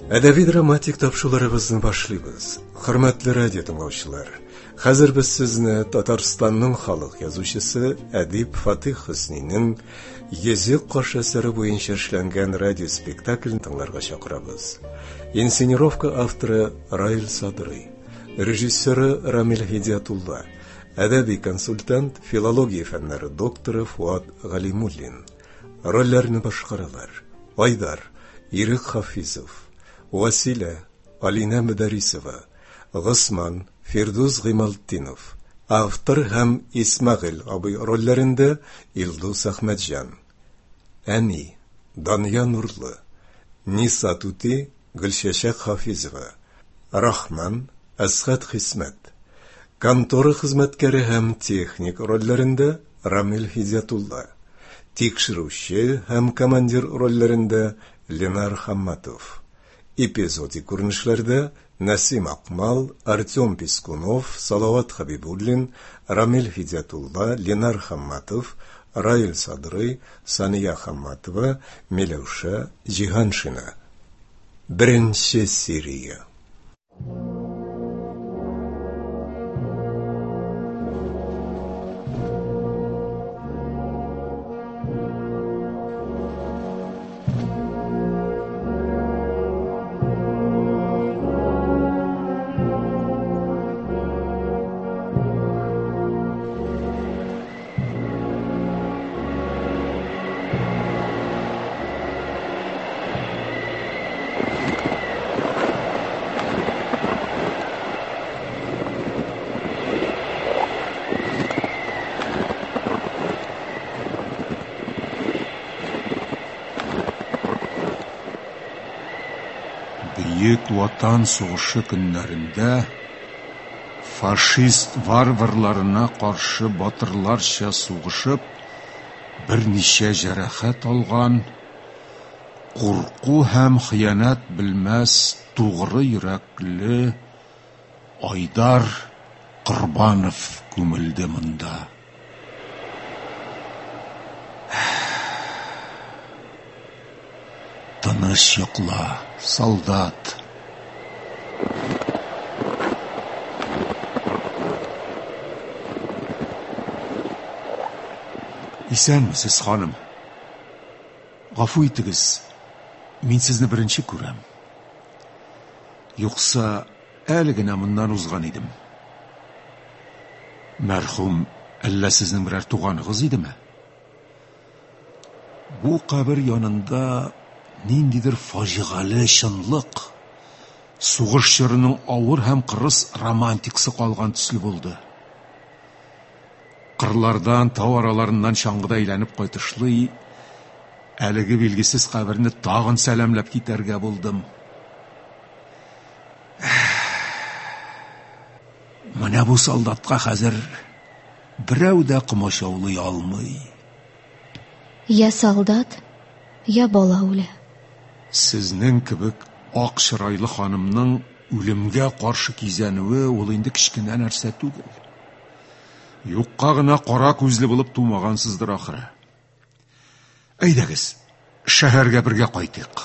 Әдәби драматик тапшыруларыбызны башлыйбыз. Хөрмәтле радио тыңлаучылар, хәзер без сезне Татарстанның халык язучысы әдип Фатих Хөснинең Език каш әсәре буенча эшләнгән радиоспектаклен тыңларга чакырабыз. Инсценировка авторы Раил Садрый, режиссеры Рамил Хидиятулла, әдәби консультант, филология фәннәре докторы Фуат Галимуллин. Рольләрне башкаралар: Айдар Ирек Хафизов, Василя Алина Мөдәрисова, Госман Фирдус Гыймалтдинов. Автор һәм Исмагыйль абый рольләрендә Илдус Әхмәтҗан. Әни Дания Нурлы, Ниса Тути Гөлшәшәк Хафизова, Рахман Әсхәт Хисмәт. Контора хезмәткәре һәм техник рольләрендә Рамил Хидиятулла. Тикшерүче һәм командир рольләрендә Ленар Хамматов. Эпизодик күренешләрдә Насим Акмал, Артем Пискунов, Салават Хабибуллин, Рамил Хидиятулла, Ленар Хамматов, Раил Садрый, Сания Хамматова, Миләүшә Җиһаншина. Беренче серия. Бөек Ватан сугышы көннәрендә фашист варварларына каршы батырларча сугышып, берничә җәрәхәт алган, курку һәм хыянат белмәс тугры йөрәкле Айдар Корбанов күмелде монда. Тыныч йокла, солдат. Исәнмесез, ханым? Гафу итегез, мин сезне беренче күрәм. Юкса, әле генә моннан узган идем. Мәрхүм әллә сезнең берәр туганыгыз идеме? Бу кабер янында ниндидер фаҗигале чынлык, сугыш чорының авыр һәм кырыс романтиксы калган төсле булды. Кырлардан, тау араларыннан чаңгыда әйләнеп кайтышлый, әлеге билгесез каберне тагын сәламләп китәргә булдым. Менә бу солдатка хәзер берәү дә комачаулый алмый. Я солдат, я бала үлә. Сезнең кебек ак чырайлы ханымның үлемгә каршы кизәнүе ул инде кичкенә нәрсә түгел. Юкка гына кара күзле булып тумагансыздыр ахыры. Әйдәгез, шәһәргә бергә кайтыйк.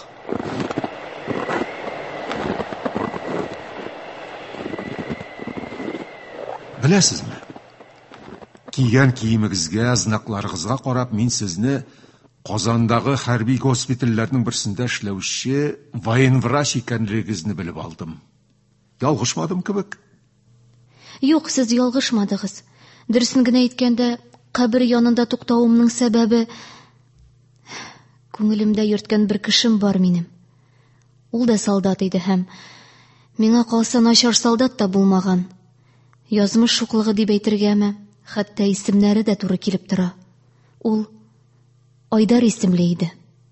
Беләсезме? Кигән киемегезгә, знакларыгызга карап, мин сезне Казандагы хәрби госпитальләрнең берсендә эшләүче военврач икәнлегегезне белеп алдым. Ялгышмадым кебек? Юк, сез ялгышмадыгыз. Дөресен генә әйткәндә, кабер янында туктавымның сәбәбе күңелемдә йөрткән бер кешем бар минем. Ул да солдат иде һәм миңа калса начар солдат та булмаган. Язмыш шуклыгы дип әйтергәме, хәтта исемнәре дә туры килеп тора. Ул Айдар исемле иде.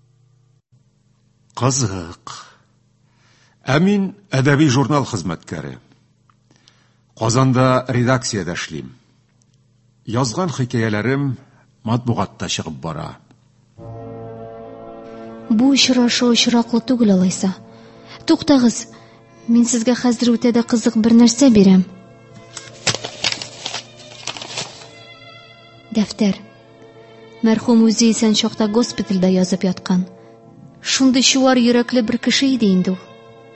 Кызык. Ә мин әдәби журнал хезмәткәре. Казанда редакциядә эшлим. Язган хикәяләрем матбугатта чыгып бара. Бу очрашу очраклы түгел алайса. Туктагыз, мин сезгә хәзер үтә дә кызык бер нәрсә бирәм. Дәфтәр. Мәрхүм үзе исән чакта госпитальдә язып яткан. Шундый чуар йөрәкле бер кеше иде инде ул.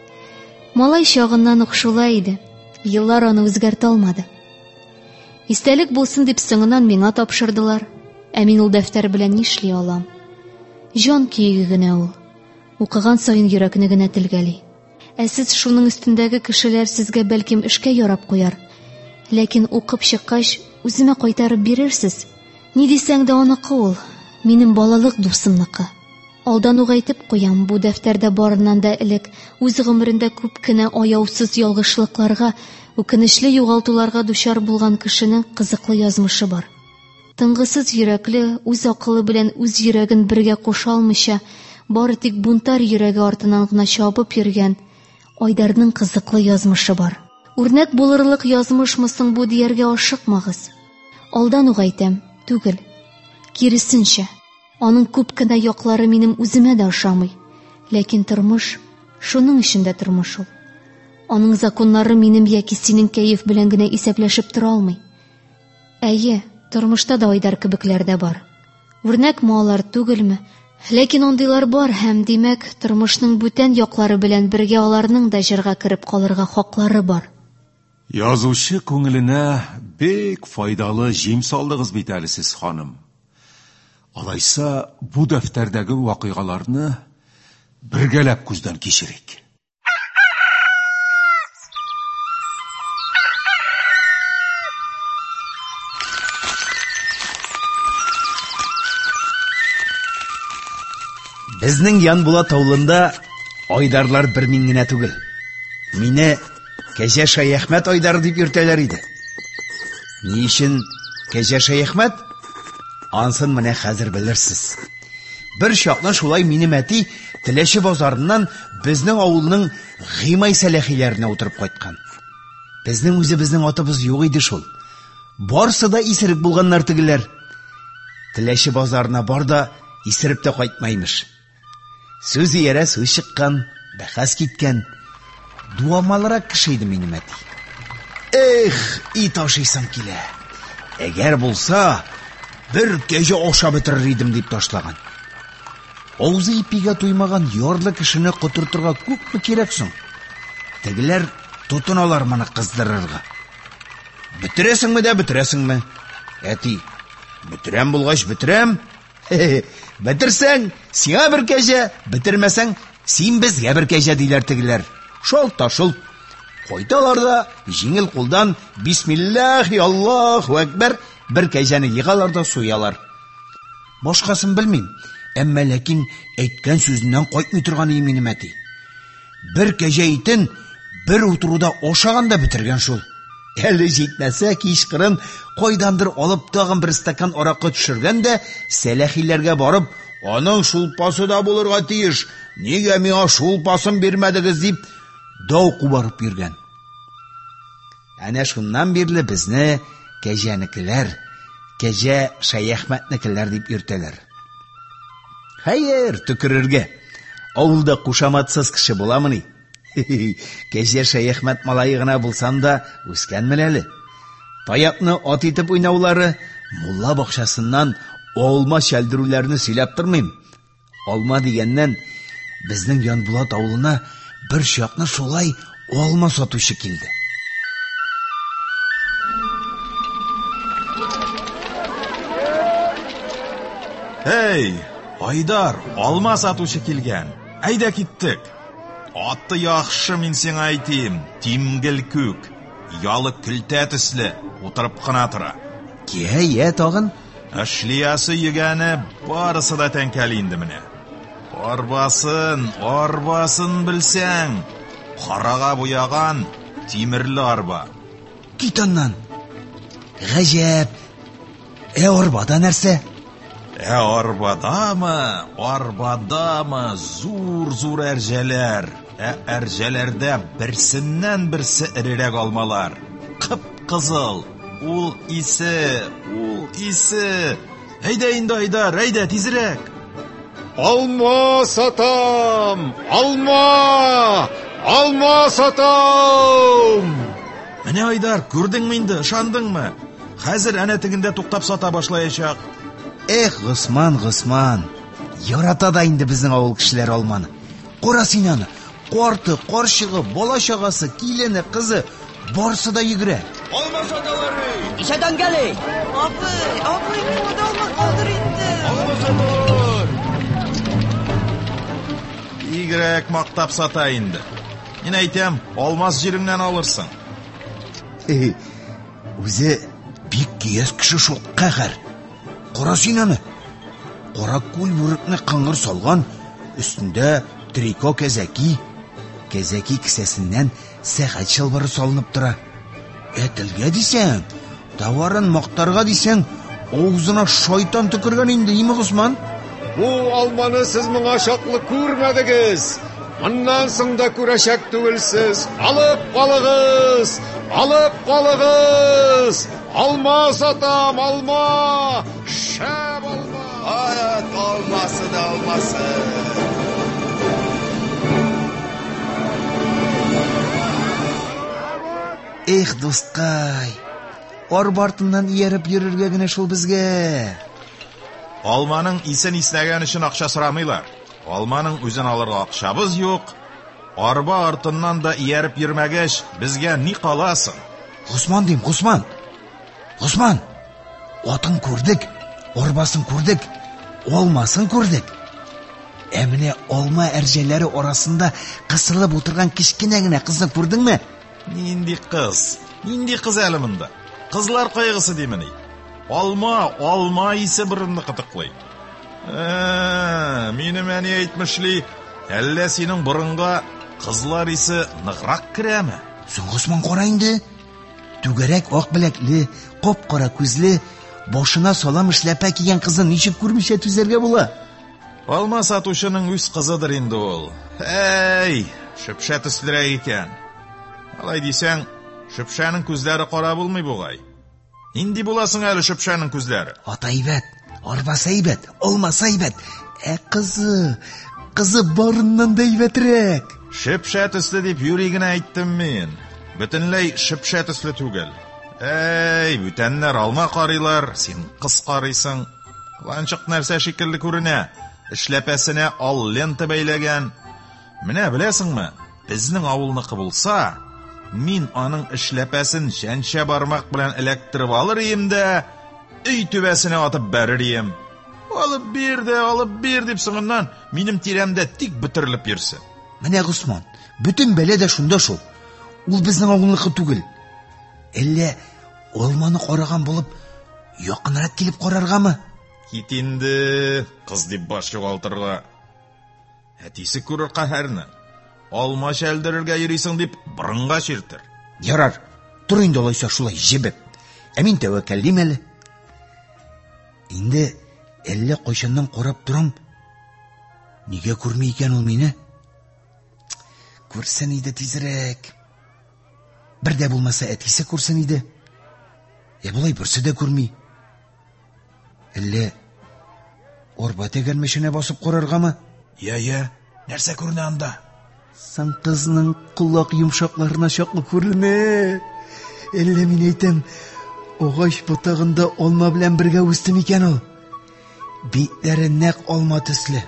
Малай чагыннан ук шулай иде. Еллар аны үзгәртә алмады. Истәлек булсын дип соңыннан миңа тапшырдылар. Ә мин ул дәфтәр белән нишли алам? Җан көйге генә ул. Укыган саен йөрәкне генә телгәли. Ә сез шуның өстендәге кешеләр сезгә бәлким эшкә ярап куяр. Ләкин укып чыккач, үземә кайтарып бирерсез. Ни дисәң дә аныкы ул, минем балалык дусымныкы. Алдан ук әйтеп куям, бу дәфтәрдә барыннан да элек үз гомерендә күп кенә аяусыз ялгышлыкларга, үкенечле югалтуларга дучар булган кешенең кызыклы язмышы бар. Тынгысыз йөрәкле, үз акылы белән үз йөрәген бергә куша алмыйча, бары тик бунтар йөрәге артыннан гына чабып йөргән Айдарның кызыклы язмышы бар. Үрнәк булырлык язмышмы бу дияргә ашыкмагыз. Алдан ук әйтәм, түгел. Киресенчә, аның күп кенә яклары минем үземә дә ошамый. Ләкин тормыш, шуның эчендә тормыш ул. Аның законнары минем яки синең кәеф белән генә исәпләшеп тора алмый. Әйе, тормышта да Айдар кебекләр дә бар. Үрнәкме алар түгелме? Ләкин ондыйлар бар һәм димәк, тормышның бүтән яклары белән бергә аларның да җырга кереп калырга хаклары бар. Язучы күңеленә бик файдалы җим салдыгыз бит әле сез, ханым. Алайса, бу дәфтәрдәге вакыйгаларны бергәләп күздән кичерик. Безнең Янбулат авылында Айдарлар бер мин генә түгел. Мине Кәҗә Шәяхмәт Айдар дип йөртәләр иде. Ни өчен Кәҗә Шәяхмәт? Ансын менә хәзер белерсез. Бер чакны шулай минем әти Теләче базарыннан безнең авылның Гыймай Сәләхиләренә утырып кайткан. Безнең үзебезнең атыбыз юк иде шул. Барсы да исерек булганнар тегеләр. Теләче базарына бар да исереп тә кайтмаймыш. Сүз иярә сүз чыккан, бәхәс киткән. Дуамалырак кеше иде минем әти. Эх, ит ашыйсам килә. Әгәр булса, бер кәҗә ашап бетерер идем дип ташлаган. Авызы ипигә туймаган ярлы кешене котыртырга күпме кирәк соң? Тегеләр тотыналар моны кыздырырга. Бетерәсеңме дә бетерәсеңме? Әти, бетерәм булгач бетерәм. Бетерсәң, сиңа бер кәҗә, бетермәсәң, син безгә бер кәҗә диләр тегеләр. Шул ташыл. Кайталар да җиңел кулдан бисмиллаһи Аллаһу әкбәр бер кәҗәне йыгалар да суялар. Башкасын белмим, әмма ләкин әйткән сүзеннән кайтмый торган иде минем әти. Бер кәҗә итен бер утыруда ашаганда бетергән шул. Әле җитмәсә кичкырын кайдандыр алып тагын бер стакан аракы төшергән дә Сәләхиләргә барып, аның шулпасы да булырга тиеш. Нигә миңа шулпасын бирмәдегез дип дау кубарып йөргән. Әнә шуннан бирле безне кәҗәнекеләр, Кәҗә Шәяхмәтнекеләр дип йөртәләр. Хәер, төкерергә. Авылда кушаматсыз кеше буламыни? Кәҗә Шәяхмәт малайы гына булсам да үскәнмен әле. Таякны ат итеп уйнаулары, мулла бакчасыннан алма чәлдерүләрне сөйләп тормыйм. Алма дигәннән безнең Янбулат авылына бер чакны шулай алма сатучы килде. Эй, Айдар, алма сатучы килгән. Әйдә киттек. Атты яхшы мин сиңа әйтим. Тимгел күк, ялы көлтә төсле, утырып кына тора. Кия тагын? Эшлиясы йөгәне барысы да тәңкәли инде менә. Арбасын белсәң, карага буяган тимерле арба. Китаннан. Гаҗәп. Арбада нәрсә? Арбадамы зур әрҗәләр. Әрҗәләрдә берсеннән берсе ирерәк алмалар. Кып-кызыл. Ул исе. Әйдә инде Айдар, әйдә тизрәк. Алма сатам! Алма сатам! Менә Айдар, күрдеңме инде, ышандыңмы? Хәзер әнә тегендә туктап сата башлаячак. Эх, Госман, ярата да инде безнең авыл кешеләре алманы. Кара син аны, Карты, карчыгы, бала-чагасы, килене, кызы барсы да йөгерә. Алма саталары! Ишәдән гәли. Абый, миңа да алма калдыр инде. Алма саталар! Игрәк мактап сата инде. Мин әйтәм, алмаз җиреңнән алырсың. Үзе бик кияс кеше шул кәһәр. Кара син аны. Кара күл бүрекне кыңгыр салган, өстендә трико кәзәки. Кәзәки кесәсеннән сәгать чалбары салынып тора. Телгә дисәң, товарын мактарга дисәң, авызына шайтан төкергән инде, име Госман? Бу алманы сез моңа чаклы күрмәдегез. Аннан соң да күрәчәк түгелсез. Алып калыгыз! Алып калыгыз! Алма сатам, алма! Шәп алма! Алмасы да алмасы. Эх, дускай. Арба артыннан ияреп йөрергә генә шул безгә. Алманың исен иснәгән өчен акча сорамыйлар. Алманың үзен алырга акчабыз юк. Арба артыннан да ияреп йөрмәгәч, безгә ни каласың? Госман дим, Госман. Госман. Атын күрдек, арбасын күрдек, алмасын күрдек. Менә алма әрҗәләре арасында кысылып утырган кичкенә генә кызны күрдеңме? Нинди кыз? Нинди кыз әле монда? Кызлар кайгысы димени? Алма исе бүренне кытыклый. Минем әни әйтмешли, әллә синең борынга кызлар исе ныграк керәме? Соң Госман кара инде. Түгәрәк ак беләкле, кап-кара күзле, башына салам эшләпә кигән кызны ничек күрмичә түзәргә була? Алма сатучының үз кызыдыр инде ул. Шөпшә төслерәк икән. Алай дисәң, шөпшәнең күзләре кара булмый бугай. Нинди буласың әле шөпшәнең күзләре? Ата әйбәт, арбасы әйбәт, алмасы әйбәт. Кызы барыннан да әйбәтрәк. Шөпшә төсле дип юри генә әйттем мин. Бөтенләй шөпшә төсле түгел. Бүтәннәр алма карыйлар, син кыз карыйсың. Ланчык нәрсә шикелле күренә. Эшләпәсенә ал лента бәйләгән. Менә беләсеңме? Безнең авылныкы булса, мин аның эшләпәсен шәншә бармак белән эләктереп алыр идем дә, өй түбәсенә атып бәрер идем. Алып бир дип соңыннан минем тирәмдә тик бөтерелеп йөрсен. Менә Госман, бүтән бәлә дә шунда шул. Ул безнең авылныкы түгел. Әллә алманы караган булып, якынрак килеп караргамы? Кит инде, кыз дип баш югалтырга. Әтисе күрер каһәрне. Алма шәлдерергә йөрисең дип борынга чиртер. Ярар, тур инде алайса шулай җибеп. Мин тәвәккәллим әле. Инде әллә кайчаннан карап торам. Нигә күрми икән ул мине? Күрсен иде тизрәк. Бер дә булмаса әтисе күрсен иде. Булай берсе дә күрми. Әллә арба тәгәрмәшенә басып караргамы? Нәрсә күренә анда? Сан кызның кулак йомшакларына чаклы күренә. Әллә мин әйтәм, агач ботагында алма белән бергә үсте микән ул? Битләре нәкъ алма төсле.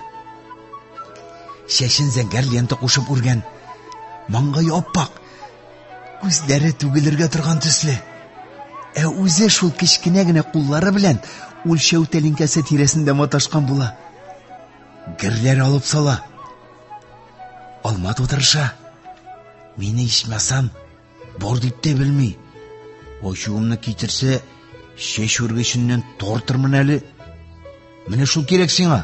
Шәшен зәңгәр лента кушып үргән. Маңгай аппак. Күзләре түгелергә торган төсле. Үзе шул кичкенә генә куллары белән үлчәү тәлинкәсе тирәсендә маташкан була. Герләр алып сала. Алма тутырыша. Мине ичмәсәм, бар дип тә белми. Ачуымны китерсә, чәч үргеченнән тартырмын әле. Менә шул кирәк сиңа.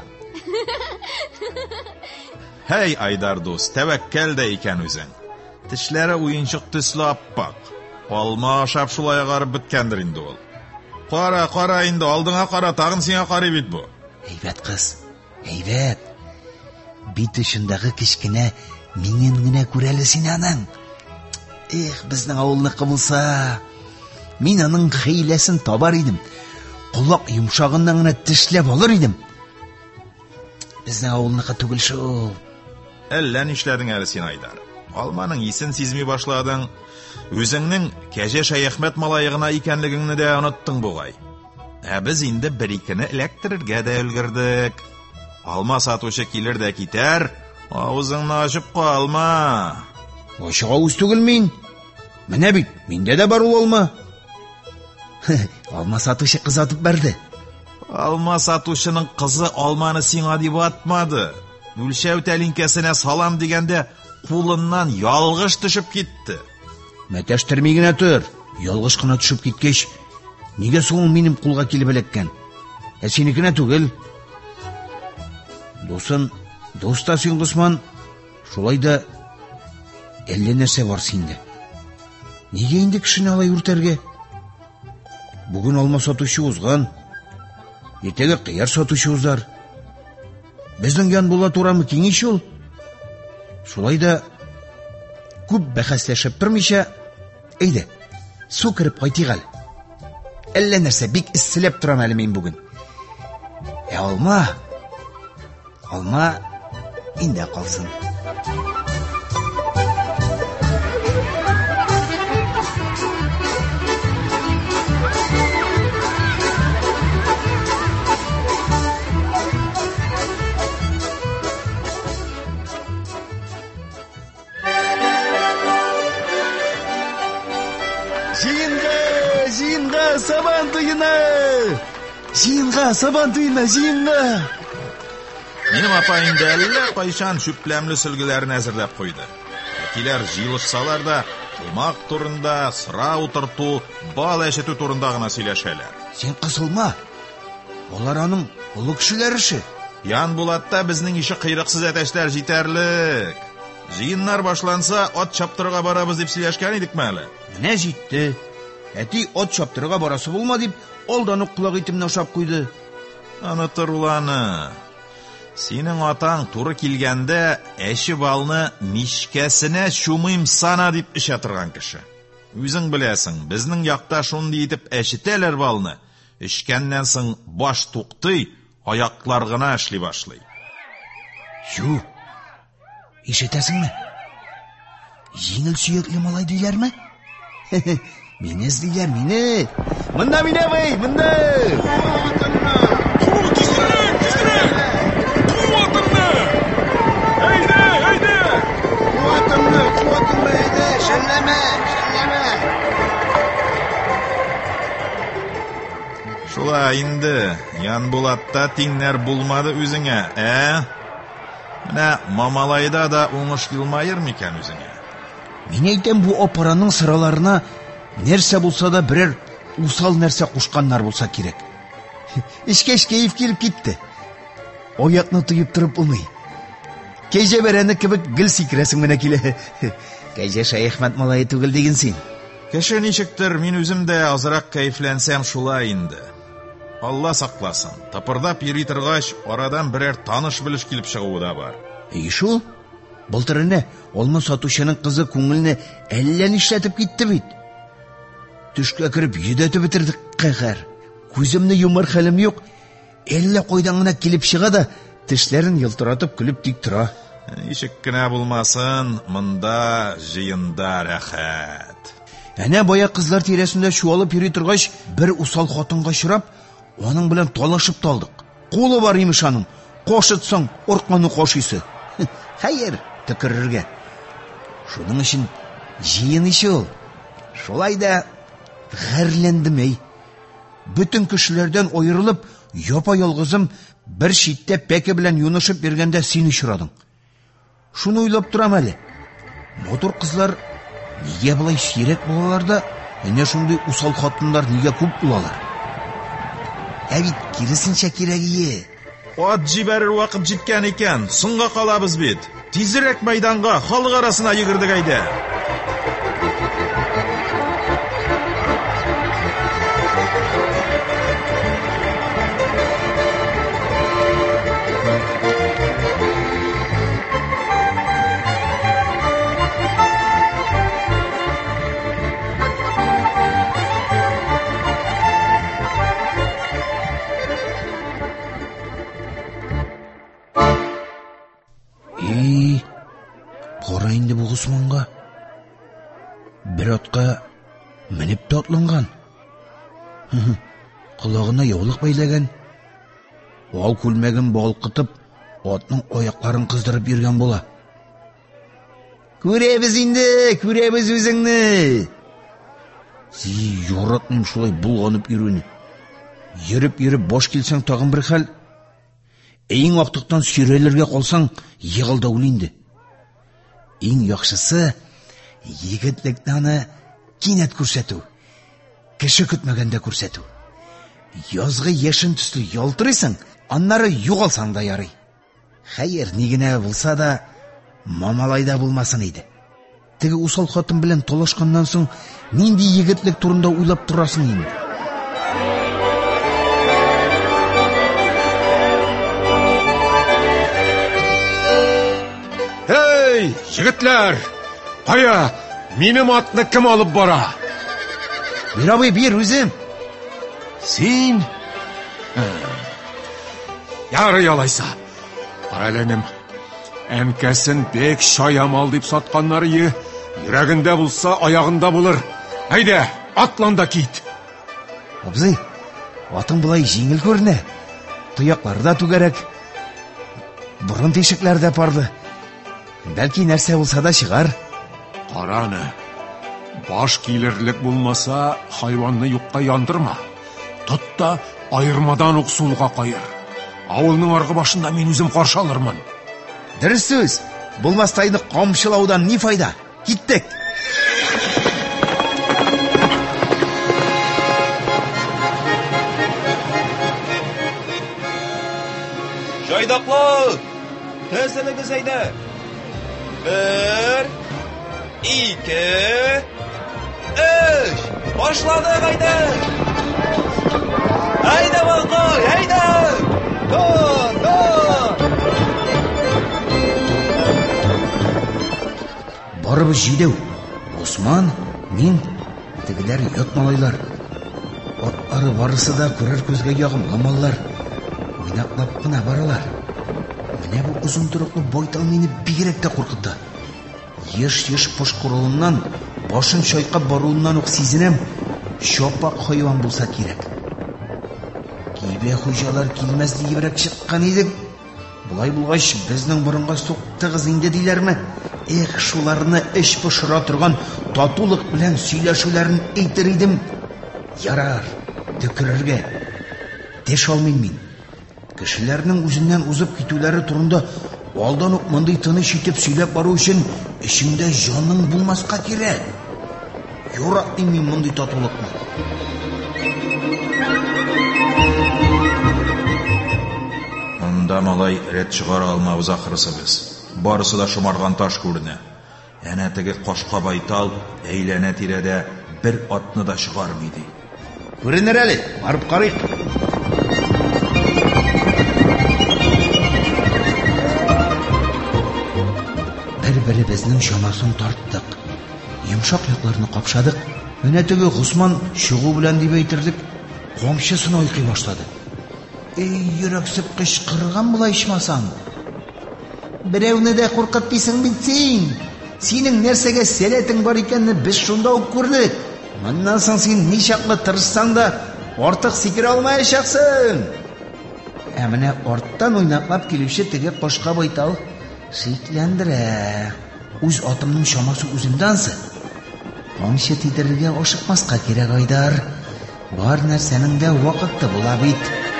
Айдар дус, тәвәккәл дә икән үзең. Тешләре уенчык төсле аппак. Алма ашап шулай агарып беткәндер инде ул. Кара инде, алдыңа кара, тагын сиңа карый бит бу. Әйбәт кыз, әйбәт. Бит очындагы кичкенә миннән генә күрәле син аның. Безнең авылныкы булса, мин аның хәйләсен табар идем. Кулак йомшагыннан гына тешләп алыр идем. Безнең авылныкы түгел шул. Әллә нишләдең әле син, Айдар? Алманың исен сизми башладың. Үзеңнең Кәҗә Шәяхмәт малаегына икәнлегеңне дә оныттың бугай. Без инде бер-икене эләктерергә дә өлгердек. Алма сатучы килер дә китәр, Аузыңны ашып қалма. Ашык авыз түгел мин. Менә бит, миндә дә бар ул алма. Алма сатучы кыз атып берде. Алма сатушының қызы алманы сиңа дип атмады. Үлчәү тәлинкәсенә салам дигәндә, кулыннан ялгыш төшеп китте. Мәтәштерми генә тор. Ялгыш кына төшеп киткәч, нигә соң минем кулга килеп эләккән? Синекенә түгел. Дусын, дуста син Госман, шулай да әллә нәрсә бар синдә. Нигә инде кешене алай үртәргә? Бүген алма сатучы узган, иртәгә кыяр сатучы узар. Безнең ян була турамы киңеш ул? Шулай да күп бәхәсләшеп тормыйча, әйдә, су кереп кайтыйк әле. Әллә нәрсә бик исселәп торам әле мин бүген. Алма инде калсын. Жиынға сабан туйына! Жиынға! Минем апайым да әллә кайчан шүпләмле сөлгеләрен әзерләп куйды. Әтиләр җыелышсалар да, тамак турында, сыра утырту, бал әшетү турында гына сөйләшәләр. Син кысылма. Алар аның олы кешеләр эше. Янбулатта безнең ише кыйрыксыз әтәчләр җитәрлек. Җыеннар башланса, ат чаптырга барабыз дип сөйләшкән идек мәле. Менә җитте. Әти ат чаптырга барасы булма дип, алдан ук кулак итемне ашап куйды. Аны тыруланы. Синең атаң туры килгәндә, әче балны мишкәсенә чумыйм сана дип эчә торган кеше. Үзең беләсең, безнең якта шундый итеп әчетәләр балны. Эчкәннән соң баш туктый, аяклар гына эшли башлый. Ю. Ишетәсеңме? Җиңел сөякле малай диләрме? Мине эзлиләр, мине. Монда мине бай, монда. Шулай инде, Янбулатта тиңнәр булмады үзеңә, Менә Мамалайда да уңыш килмайыр микән үзеңә? Мин әйтәм, бу апараның сыраларына нәрсә булса да берәр усал нәрсә кушканнар булса кирәк. Ишкәш кәеф килеп китте. Аякны тоеп торып булмый. Кәҗә бәрәне кебек гел сикрәсең менә килә. Кәҗә Шәйхмәт малае түгел диген син. Кеше ничектер, мин үзем дә азрак кәефләнсәм шулай инде. Алла сакласын. Тапырдап йөри торгач, арадан берәр таныш-белеш килеп чыгуы да бар. Шул? Былтыр әнә алма сатучының кызы күңелне әллә нишләтеп китте бит. Төшкә кереп йөдәтеп бетердек кәгәр. Күземне юмар хәлем юк. Әллә кайдан гына килеп чыга да тешләрен йылтыратып көлеп тик тора. Ничек кенә булмасын, монда җыенда рәхәт. Әнә бая кызлар тирәсендә чуалып йөри торгач, бер усал хатынга чырап, аның белән талашып талдык. Кулы бар имеш аның. Кашытсаң, орканы кашыйсы. Хәер, тикерергә. Шуның өчен җыен ише ул. Шулай да гәрләндем әй. Бүтән кешеләрдән аерылып, япа-ялгызым бер читтә пәке белән юнышып бергәндә син очрадың. Шуны уйлап торам әле. Мотор кызлар нигә булай сирәк булалар да, әнә шундый усал хатыннар нигә күп булалар? Бит киресенчә кирәгие. Ат җибәрер вакыт җиткән икән, соңга калабыз бит. Тизрәк мәйданга, халык арасына йөгердек әйдә. Кара инде бу Госманга. Бер атка менеп татланган. Колагына яулык бәйләгән. Ал күлмәген балкытып, атның аякларын кыздырып йөргән була. Күрәбез инде, күрәбез үзеңне. Яратмыйм шулай булганып йөрүне. Йөреп баш килсәң тагын бер хәл. Иң актыктан сөйрәлергә калсаң, егылда үл инде. Иң яхшысы егетлекне аны кинәт күрсәтү. Кеше көтмәгәндә күрсәтү. Язгы яшен төсле ялтырыйсың, аннары югалсаң да ярый. Хәер, ни генә булса да, мамалайда булмасын иде. Теге усал хатын белән талашканнан соң, нинди егетлек турында уйлап торасың инде? Эй, егетләр! Кая? Минем атны кем алып бара? Бир абый, бир үзем. Син? Ярый алайса. Караленем. Әнкәсен бек шаямал дип сатканнары йөрәгендә булса, аягында булыр. Әйдә, атлан да кит. Абзый, атың булай җиңел күренә. Тояклары да түгәрәк. Бурын тишекләр дә парлы. Бәлки нәрсә булса да чыгар. Караны. Баш килерлек булмаса, хайванны юкка яндырма. Тот та айырмадан ук сулга кайыр. Авылның аргы башында мин үзем каршы алырмын. Дөрес сүз. Булмастайны камчылаудан ни файда? Киттек. Жайдаклар! Тәзелегез әйдә. 1, 2, 3. Башладык әйдә. Әйдә балкай, әйдә. До. Барыбыз җидәү. Усман, мин, тегеләр ят малайлар. Атлары барысы да күрер күзгә ягымлы маллар. Уйнаклап кына баралар. Менә бу узын торыклы байтал мине бигрәк тә куркытты. Еш пошкыруыннан, башын чайкап баруыннан ук сизенәм, шапак хайван булса кирәк. Кибә хуҗалар килмәс диебрәк чыккан идек. Булай булгач, безнең борынга суктыгыз инде диләрме? Эх, шуларны эш пошыра торган татулык белән сөйләшүләрен әйтер идем. Ярар, төкерергә. Теш алмыйм мин. Кешеләрнең үзеннән узып китүләре турында алдан ук мондый тыныч итеп сөйләп бару өчен эчеңдә җаның булмаска кирәк. Яратмыйм мин мондый татулыкны. Монда малай рәт чыгара алмабыз ахрысы без. Барысы да шомарган таш күренә. Әнә теге кашка байтал әйләнә тирәдә бер атны да чыгармый ди. Күренер әле, барып карыйк. Бер-беребезнең шамасын тарттык. Йомшак якларны капшадык. Менә теге Госман чыгу белән дип әйтерлек, камчысын айкый башлады. Эй, йөрәксеп кычкырган була ичмасам. Берәүне дә куркыт дисең бит син. Синең нәрсәгә сәләтең бар икәнне без шунда ук күрдек. Моннан соң син ничаклы тырышсаң да артык сикерә алмаячаксың. Ә менә арттан уйнаклап килүче теге кашка байтал шикләндерә. Үз атымның шамасы үземдәнсе. Камчы тидерергә ашыкмаска кирәк, Айдар. Бар нәрсәнең дә вакыты була бит.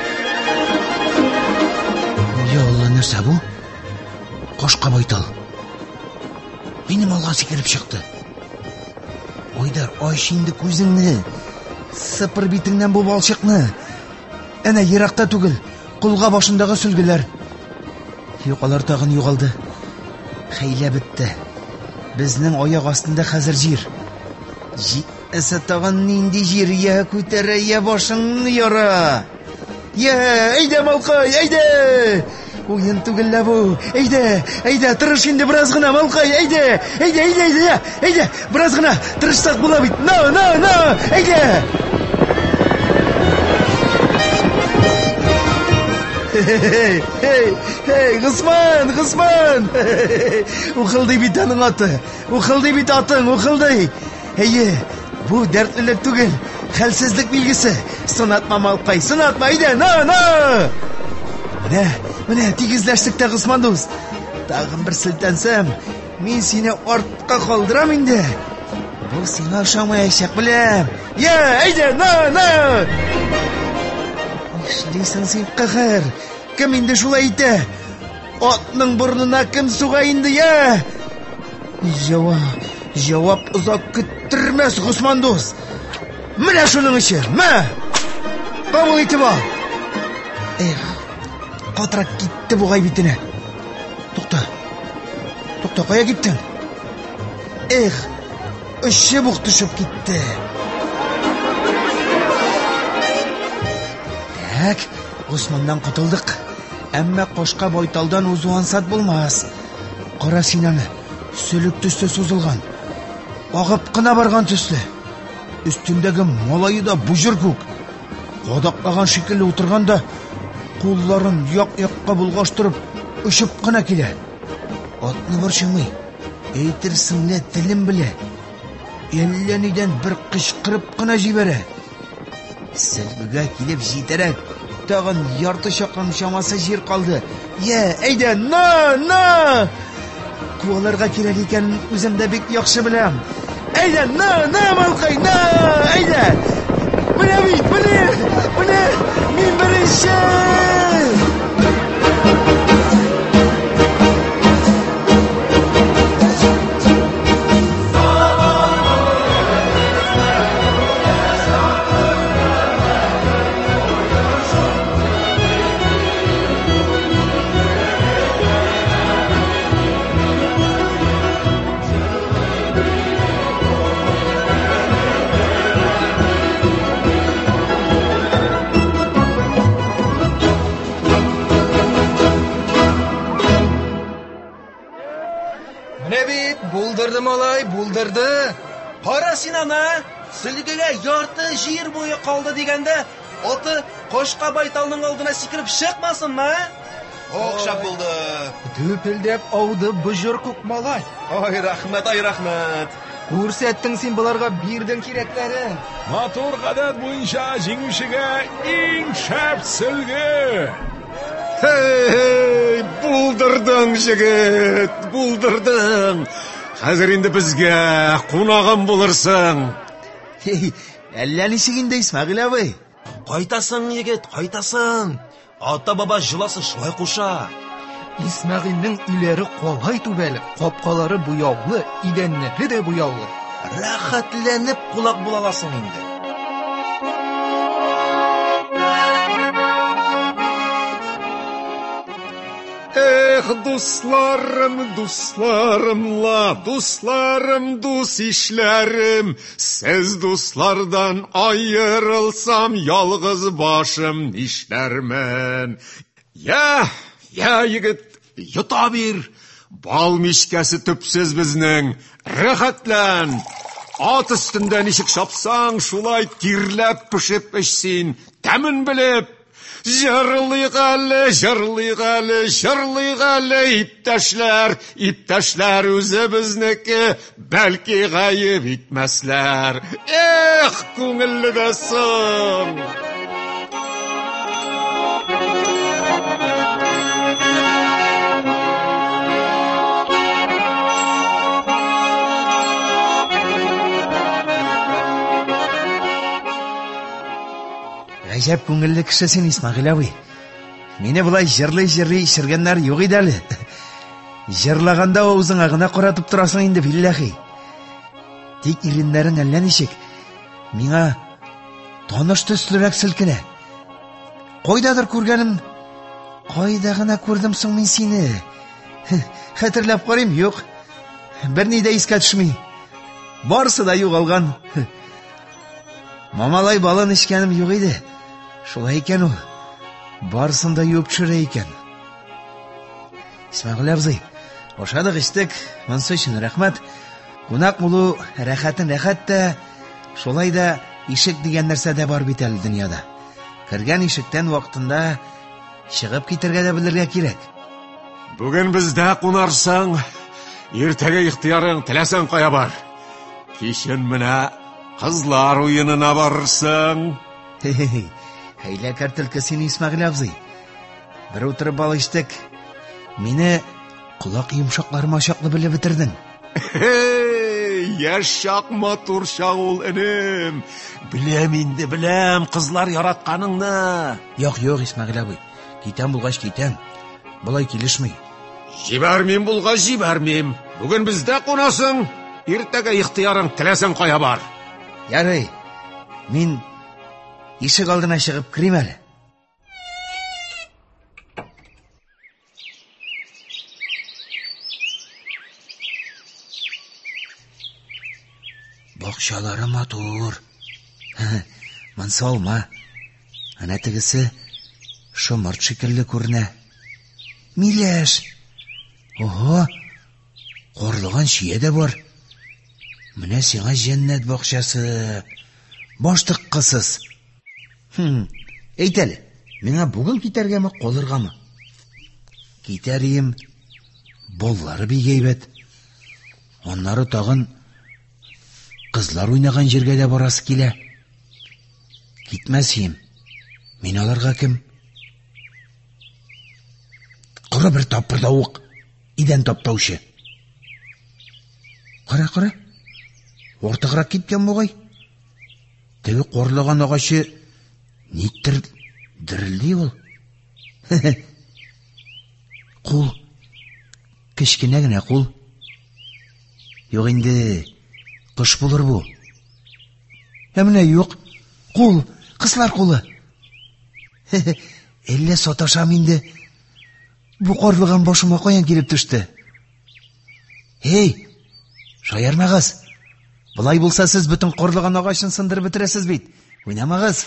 Я Алла, нәрсә бу? Кашка байтал. Минем алга сикереп чыкты. Айдар, аш инде күзеңне. Сыпыр битеңнән бу балчыкны. Әнә еракта түгел, кулга башындагы сөлгеләр. Юкалар тагын югалды. Хәйлә бетте. Безнең аяк астында хәзер җир. Җитмәсә тагын нинди җир? Я күтәрә, я башыңны яра. Я, әйдә малкай, әйдә. Уен түгел лә бу. Әйдә, тырыш инде бераз гына малкай, әйдә. Әйдә, бераз гына тырышсак була бит. No, әйдә. Hey, Госман. Ухылды бит аның аты. Ухылды бит атың, ухылды. Әйе, бу дәртлелек түгел, хәлсезлек билгесе. Сынатма малкай, сынатма, әйдә, no. Менә тигезләштек тә, Госман дус. Тагын бер селтәнсәм, мин сине артка калдырам инде. Бу сиңа ошамаячак, беләм. Я, әйдә, на! Нишлисең син, каһәр? Кем инде шулай итә? Атның борынына кем суга инде, я? Җавап озак көттермәс, Госман дус. Менә шуның өчен, мә! Кабул итеп ал. Катырак китте бугай битенә. Тукта, кая киттең? Өче бук төшеп китте. Так, Госмандан кутылдык. Әмма кошка байталдан узу ансат булмас. Кара син аны, сөлек төстә сузылган. Агып кына барган төсле. Үстендәге малае да буҗыр күк. Кадаклаган шикелле утырганда, кулларын як-якка булгаштырып, очып кына килә. Атны борчымый. Әйтерсең лә телем белә. Әллә нидән бер кычкырып кына җибәрә. Сәлбегә килеп җитәрәк, тагын ярты чакрым чамасы җир калды. Я, әйдә, на! Куаларга кирәк икән үзем дә бик яхшы беләм. Әйдә, на, малкай, на! Әйдә! Менә бит, менә! Мин беренче! Булдырды, малай, булдырды. Кара син ана, сөлгегә ярты җир буе калды дигәндә, аты кошка байталның алдына сикереп чыкмасынмы? Окшап булды. Төпелдәп ауды буҗыр күк малай. Ай рәхмәт. Күрсәттең син буларга бирдең кирәкләрен. Матур гадәт буенча җиңүчегә иң шәп сөлге. Hey, булдырдың, җегет, булдырдың. Хәзер инде безгә кунагым булырсың. Әллә ничек инде, Исмәгыйль абый? Кайтасың, егет, кайтасың. Ата-баба җыласы шулай куша. Исмәгыйльнең үйләре калай түбәле, капкалары буяулы, идәннәре дә буяулы. Рәхәтләнеп кулак була аласың инде. Дусларым, дус ишләрем, сез дуслардан аерылсам, ялгыз башым нишләрмен. Я, егет, йота бир. Бал мишкәсе төпсез безнең. Рәхәтлән. Ат өстендә ничек шапсаң, шулай тирләп пешеп эчсин, тәмен белеп. Җырлыйк әле, иптәшләр үзебезнеке, бәлки гаеп итмәсләр. Күңелле дә соң. Гаҗәп күңелле кеше син, Исмәгыйль абый. Мине булай җырлый ишергәннәр юк иде әле. Җырлаганда авызыңа гына каратып торасың инде, билләһи. Тик иреннәрең әллә ничек миңа таныш төслерәк селкенә. Кайдадыр күргәнем, кайда гына күрдем соң мин сине? Хәтерләп карыйм, юк. Берни дә искә төшми. Барысы да югалган. Мамалай балын эчкәнем юк иде. Шулай икән ул. Барысын да юып төшерә икән. Исмәгыйль абзый, ашадык, эчтек, монысы өчен рәхмәт. Кунак булу рәхәтен рәхәт тә, шулай да ишек дигән нәрсә дә бар бит әле дөньяда. Кергән ишектән вакытында чыгып китәргә дә белергә кирәк. Бүген бездә кунарсың, иртәгә ихтыярың теләсәң кая бар. Кичен менә кызлар уенына барырсың. Хәйләкәр төлке син, Исмәгыйль абзый. Бер утырып бал içtik. Мине кулак йомшакларыма чаклы белеп бетердең. Яшь чак матур чак ул энем. Беләм инде, беләм, кызлар яратканыңны. Юк, Исмәгыйль абый. Китәм булгач китәм. Булай килешми. Җибәрмим булгач җибәрмим. Бүген бездә кунасың. Иртәгә ихтыярың теләсәң кая бар. Ярый. Мин ишек алдына чыгып кирим әле. Бакчалары матур. Монсы алма. Ана тегесе шомырт шикелле күренә. Миләш. Ого. Корлыган чия дә бар. Менә сиңа җәннәт бакчасы. Баштык кысыз. Әйт әле, миңа бүген китәргәме, калыргамы? Китәрим. Боллары бик әйбәт. Аннары тагын кызлар уйнаган җиргә дә барасы килә. Китмәсем. Мин аларга кем? Кара бер тапкыр тавык. Идән таптаучы. Кара. Ортыграк киткән бугай. Теге корлыган агачы ниттер дирелди ул. Кул. Кечкенә генә кул. Юк инде. Кыш булыр бу. Менә юк. Кул, кызлар кулы. Әллә саташам инде. Бу корлыган башыма каян килеп төште? Эй, шаярмагыз. Булай булса сез бүтән корлыган агачын сындырып бетерәсез бит. Уйнамагыз.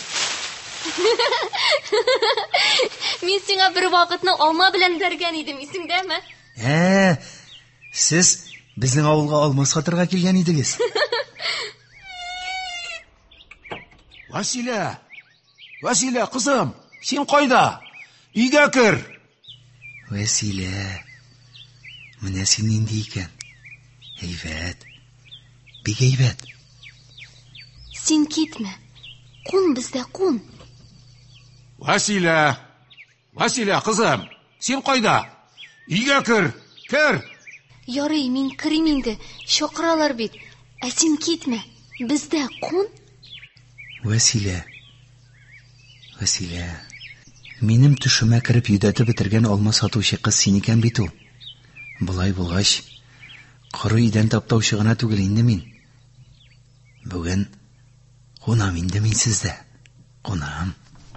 Мин сиңа бер вакытны алма белән бәргән идем, исеңдәме? Сез безнең авылга алма сатырга килгән идегез. Василә, кызым, син кайда? Өйгә кер. Василә, менә син нинди икән? Әйбәт. Бик әйбәт. Син китмә. Кун бездә, кун. Василә, кызым, син кайда? Өйгә кер. Ярый, мин кирим инде. Чакыралар бит. Ә син китмә. Бездә, кун. Василә. Минем төшемә кирип йөдәтеп бетергән алма сатучы кыз син икән бит ул. Булай булгач, коры идән таптаучы гына түгел инде мин. Бүген кунам инде мин сездә. Кунам.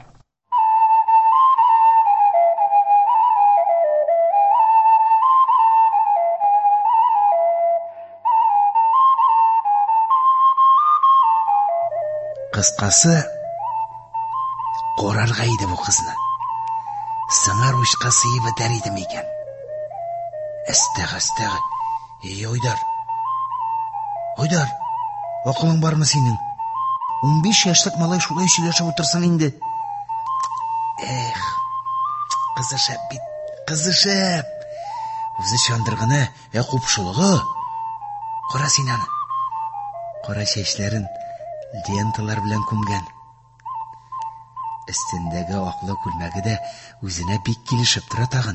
Кыскасы, корарга иде бу кызны. Сыңар учка сыйып бетәр идем икән. Әстәгә. Эй, Айдар, акылың бармы синең? 15 яшьлек малай шулай сөйләшеп утырсын инде. Эх, кызышып бит, кызышып. Үзе чандыргыны, купшылыгы. Кара син аны. Кара чәчләрен ленталар белән күмгән. Өстендәге аклы күлмәге дә үзенә бик килешеп тора тагын.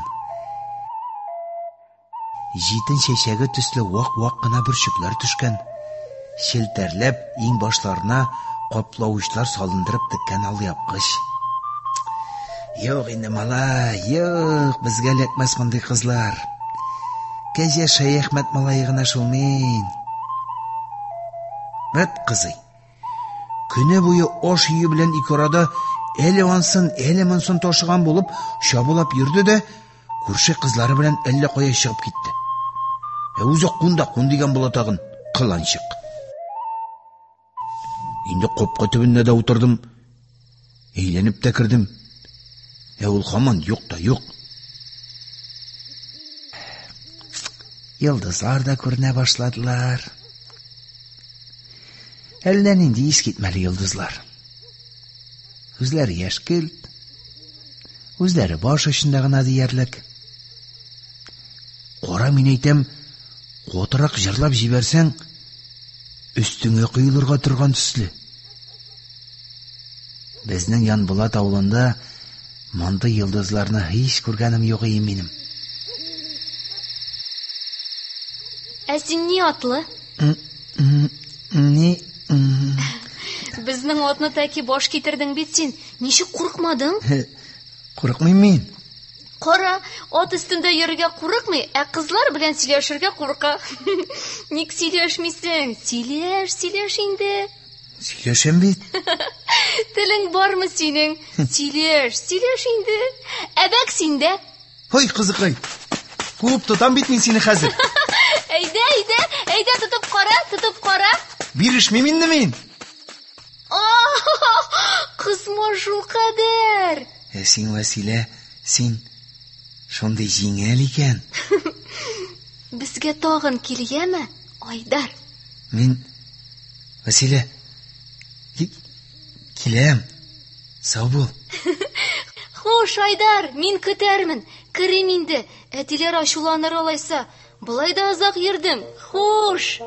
Җитен чәчәге төсле вак-вак кына бөрчекләр төшкән. Челтәрләп иң башларына каплаучылар салындырып теккән алъяпкыч. Юк инде малай, юк, безгә ләкмәс мондый кызлар. Кәҗә Шәяхмәт малае гына шул мин. Бәт кызый. Көне буе аш ие белән ике арада әле ансын, әле монсын ташыган булып, шабулап йөрде дә, күрше кызлары белән әллә кая чыгып китте. Үзе кун дигән була тагын, кыланчык. Инде капка төбендә дә утырдым. Әйләнеп тә кирдем. Ул һаман юк та юк. Йолдызлар да күренә башладылар. Әллә нинди искитмәле йолдызлар. Үзләре яшькелт, үзләре баш очында гына диярлек. Кара, мин әйтәм, котырак җырлап җибәрсәң, өстеңә кыйлырга торган төсле. Безнең Янбулат авылында Монда йолдызларны һич күргәнем юк минем. Син ни атлы? Ни? Безнең атны тәки баш китердең бит син. Ничек курыкмадың? Курыкмыйм мин. Кара, ат өстендә йөрергә курыкмый, кызлар белән сөйләшергә курка. Ник сөйләшмисең? Сөйләш инде. Сөйләшәм бит. Телең бармы синең? Сөйләш инде. Әбәк синдә. Хой, кызыкай. Куып тотам бит мин сине хәзер. Әйдә, тотып кара. Бирешмим инде мин. Кызма шул кадәр. Син, Василә, син шундый җиңел икән. Безгә тагын килгәме, Айдар? Мин, Василә, киләм. Сау бул. Хуш, Айдар, мин көтәрмен. Керим инде. Әтиләр ачуланыр алайса. Болай да озак йөрдем. Хуш.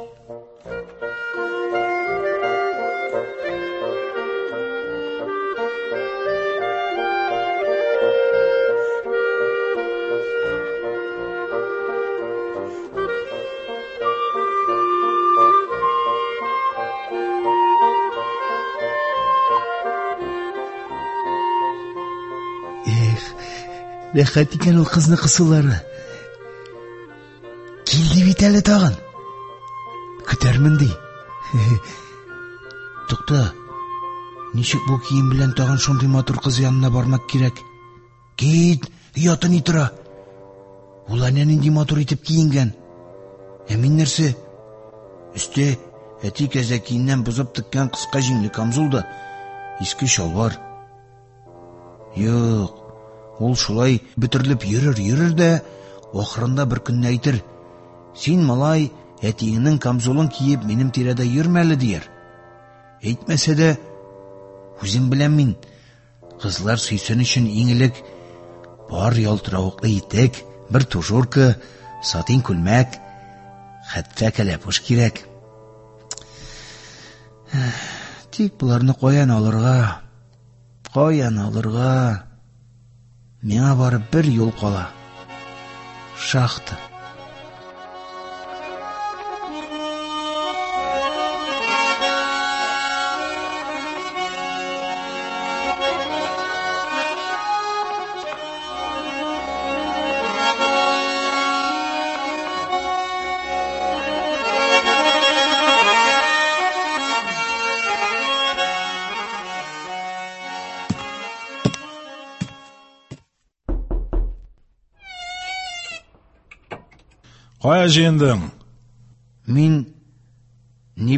Рәхәт икән ул кызны кысулары. Килде бит әле тагын. Көтәрмен ди. Тукта. Ничек бу кием белән тагын шундый матур кыз янына бармак кирәк? Кит, яты ни тора. Ул әнә нинди матур итеп киенгән. Мин нәрсә? Өсте әти кәзәкиеннән бозып теккән кыска җиңле камзулда, иске шалвар. Юк. Ул шулай бөтерлеп йөрер дә, ахырында бер көнне әйтер: "Син, малай, әтиеңнең камзулын киеп минем тирәдә йөрмәле" дияр. Әйтмәсә дә, үзем беләм мин, кызлар сөйсен өчен иң элек бар ялтыравыклы итек, бер тужурка, сатин күлмәк, хәтта кәләпүш кирәк. Тик буларны каян алырга? Миңа барып бер юл кала. Шахта. Кая җыендың? Мин ни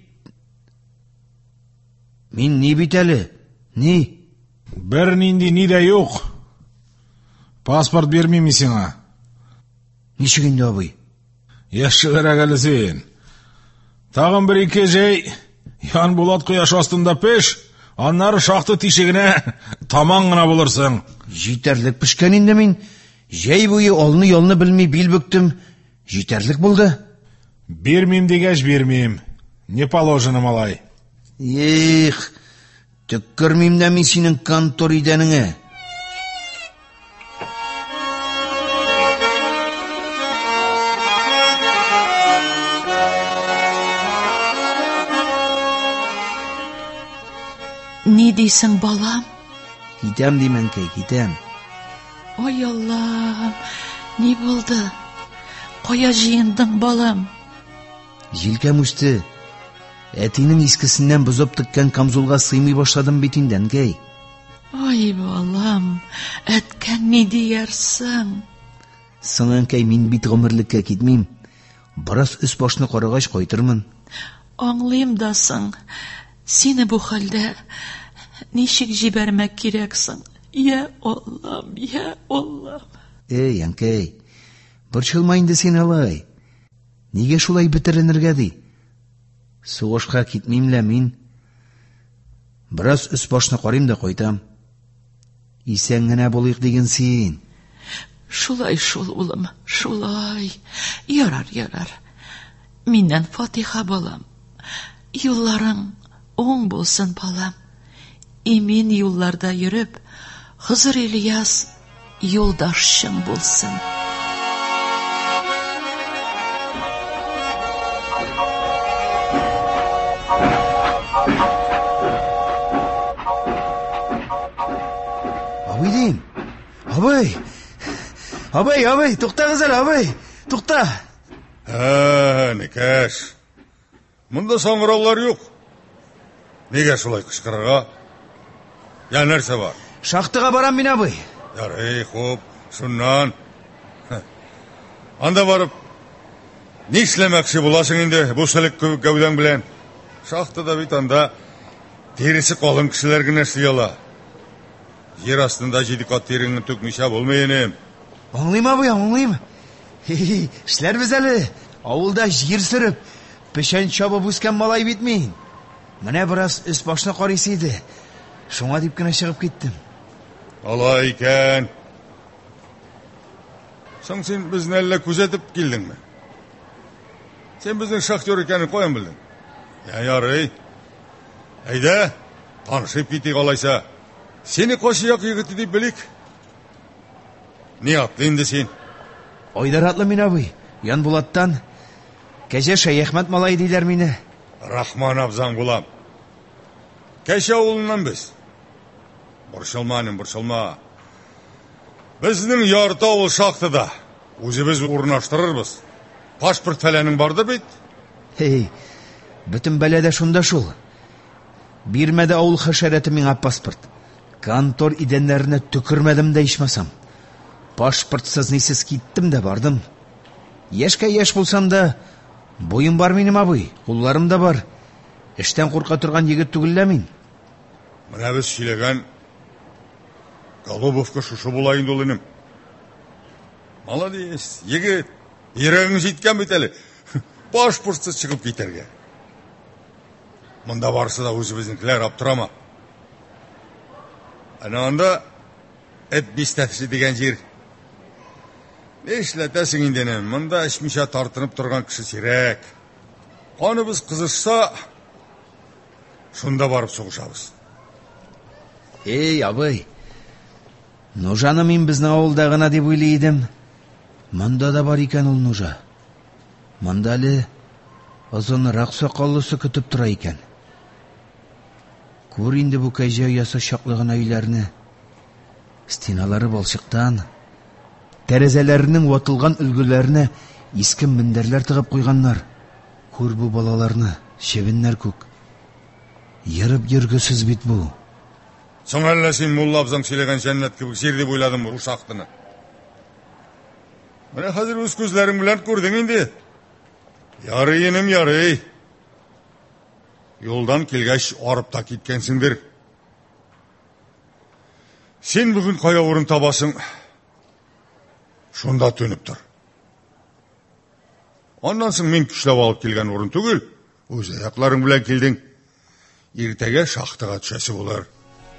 бит әле? Ни? Бер нинди ни дә юк. Паспорт бирмим сиңа. Ничек инде, абый? Яшьрәк әле син. Тагын бер ике җәй Янбулат кояш астында пеш, аннары шахта тишегенә таман гына булырсың. Җитәрлек пешкән инде мин. Җәй буе алны-ялны белми бил бүктем. Җитәрлек булды. Бирмим дигәч бирмим. Не положено, малай. Ех, төккермим дә мин синең контор идәнеңә. Ни дисең, балам? Китәм дименкәй, китәм. Ой, Аллам, ни булды? Кая җыендың, балам? Җилкәм үсте. Әтинең искесеннән бозып теккән камзулга сыймый башладым бит инде, әнкәй. Ой, балам, әткән ни диярсең? Соң, әнкәй, мин бит гомерлеккә китмим. Бераз үс башны карагач кайтырмын. Аңлыйм да соң. Сине бу хәлдә ничек җибәрмәк кирәксең? Я Аллам, я Аллам. Эй, әнкәй, борчылма инде син алай. Нигә шулай бетеренергә ди? Сугышка китмим лә мин. Бераз үс башны карыйм да кайтам. Исән генә булыйк диген син. Шулай шул, улым, шулай. Ярар. Миннән Фатиха, балам. Юлларың оң булсын, балам. Имин юлларда йөреп, Хызыр Ильяс юлдашым булсын. Абый дейм. Абый, туктагыз әле, абый. Тукта. Никәш. Мұнда саңыраулар юк. Неге шулай кычкырырга? Я нәрсә бар? Шахтага барам мин, абый. Ярый, хуп, шуннан. Анда барып, не эшләмәкче буласың инде бу сәлек кебек гәүдәң белән? Шахтада бит анда терisi калын кешеләр генә эшли ала. Жер астында 7 кат тереңне төкмичә булмый инем. Аңлыйм, абый, аңлыйм. Эшләрбез әле. Авылда җир сөреп, печән чабып үскән малай бит мин. Менә бераз өс башны карыйсы иде. Шуңа дип кенә чыгып киттем. Алай икән. Соң син безне әллә күзәтеп килдеңме? Сен безнең шахтер икәнен каян белдең? Ярый. Әйдә, танышып китик алайса. Сені кайсы як егете дип белик? Ни атлы инде син? Айдар атлы мин, абый. Янбулаттан Кәҗә Шәйәхмәт малай диләр мине. Рахман абзаң булам. Кәҗә авылыннан без. Борчылма. Безнең ярты авыл шахтада. Үзебез урнаштырырбыз. Паспорт фәләнең барды бит? Бөтен бәләдә шунда шул. Бирмәде авыл хәшәрәте миңа паспорт. Контор идәннәренә төкермәдем дә ичмасам. Паспортсыз нисез киттем дә бардым. Яшкә яш булсам да, буем бар минем, абый, кулларым да бар. Эштән курка торган егет түгел мин. Менә без сөйләгән Голубовка шушы була инде ул инем. Молодец, егет. Йөрәгең җиткән бит әле. Паспортсыз чыгып китәргә. Монда барсы да үзебезнекеләр аптырама. Анда эт бистәсе дигән җир. Эшләтәсең инде нем. Монда эчмичә тартынып торган кеше сирәк. Каныбыз кызышса, шунда барып сугышабыз. Абый. Нужаны мин безнең авылда гына дип уйлый идем. Монда да бар икән ул нужа. Монда әле озынрак сакаллысы көтеп тора икән. Күр инде бу кәҗә ясы чаклыгына өйләрне. Стеналары балчыктан, тәрәзәләренең ватылган өлгеләренә иске мендәрләр тыгып куйганнар. Күр бу балаларны, чебеннәр күк. Йөреп йөргесез бит бу. Соң әллә син мулла абзаң сөйләгән җәннәт кебек җир дип уйладым бу шахтаны. Менә хәзер үз күзләрең белән күрдең инде. Ярый инем, ярый. Юлдан килгәч арып та киткәнсеңдер. Син бүген кая урын табасың? Шунда төнеп тор. Аннан соң мин көчләп алып килгән урын түгел. Үз аякларың белән килдең. Иртәгә шахтага төшәсе булыр.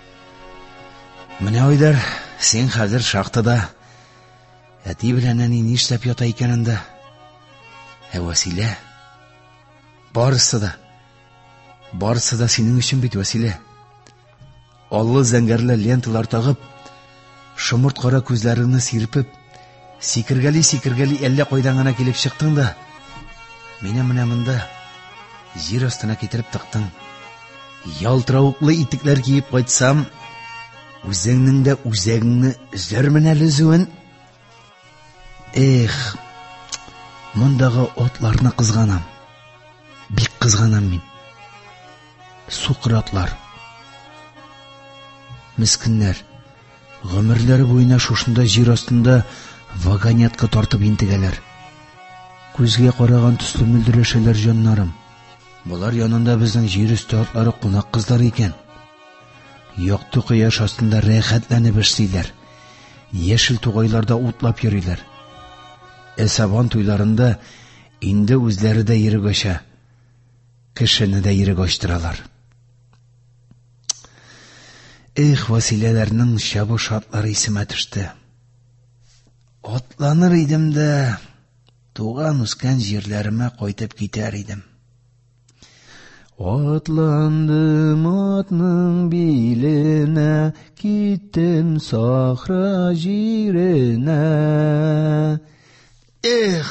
Менә Айдар, син хәзер шахтада. Әти белән әни нишләп ята икән анда? Вәсилә. Барысы да синең өчен бит, Вәсилә. Аллы зәңгәрле ленталар тагып, шомырт кара күзләреңне сирпеп, сикергәли әллә кайдан гына килеп чыктың да, мине менә монда җир астына китереп тыктың. Ялтыравыклы итекләр киеп кайтсам, үзеңнең дә үзәгеңне үзәрмен әле үзүен. Мондагы атларны кызганам. Бик кызганам мин. Сукратлар. Мискиннәр. Гомерләре буена шушында җир астында вагонетка тартып интегәләр. Күзгә караган төсле мөлдерәшәләр җаннарым. Булар янында безнең җир өсте атлары кунак кызлар икән. Якты кояш астында рәхәтләнеп эшлиләр. Яшел тугайларда утлап йөриләр. Сабан туйларында инде үзләре дә йөреп аша. Кешене дә йөреп ачтыралар. Вәсиләләрнең чабу шатлары исемә төште. Атланыр идем дә, туган үскән җирләремә кайтып китәр идем. Атландым атның биленә, киттем сахра җиренә. Эх!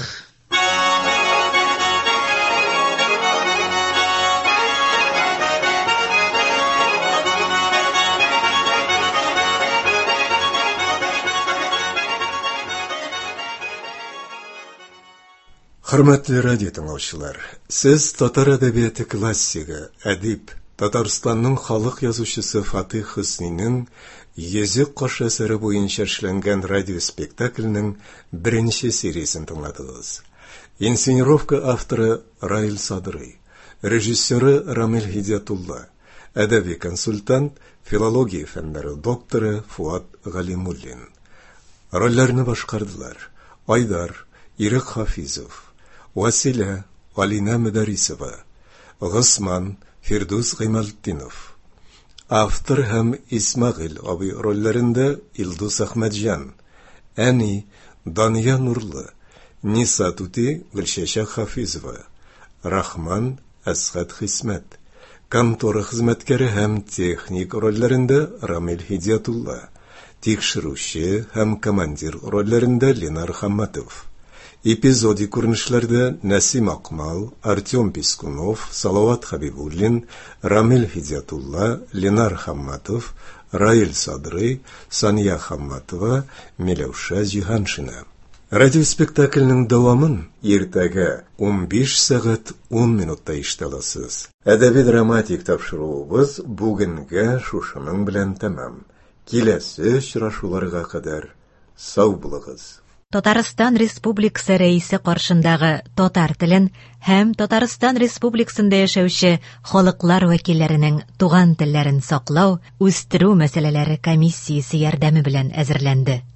Хөрмәтле радио тыңлаучылар, сез татар әдәбияты классигы, әдип, Татарстанның халык язучысы Фатих Хөснинең «Йөзек каш» әсәре буенча эшләнгән радиоспектакльнең беренче сериясен тыңладыгыз. Инсценировка авторы Раил Садрый, режиссеры Рамил Хидиятулла, әдәби консультант, филология фәннәре докторы Фуат Галимуллин. Рольләрне башкардылар: Айдар, Ирек Хафизов, Василя, Алина Медарисова, Госман, Фирдус Гыймалтдинов. Автор һәм Исмагыйль абый рольләрендә Илдус Әхмәтҗан, әни Дания Нурлы, Ниса Тути, Гөлшәчәк Хафизова, Рахман Әсгать Хисмәт, контора хезмәткәре һәм техник рольләрендә Рамил Хидиятулла, тикшерүче һәм командир рольләрендә Ленар Хамматов. Эпизодик күренешләрдә Насим Акмал, Артем Пискунов, Салават Хабибуллин, Рамил Хидиятулла, Ленар Хамматов, Раил Садрый, Сания Хамматова, Миләүшә Җиһаншина. Радиоспектакльнең дәвамын иртәгә 15 сәгать 10 минутта ишетә аласыз. Әдәби драматик тапшыруыбыз бүгенгә шушының белән тәмам. Киләсе очрашуларга кадәр сау булыгыз. Татарстан Республикасы рәисе каршындагы татар телен һәм Татарстан Республикасында яшәүче халыклар вәкилләренең туган телләрен саклау, үстерү мәсьәләләре комиссиясе ярдәме белән әзерләнде.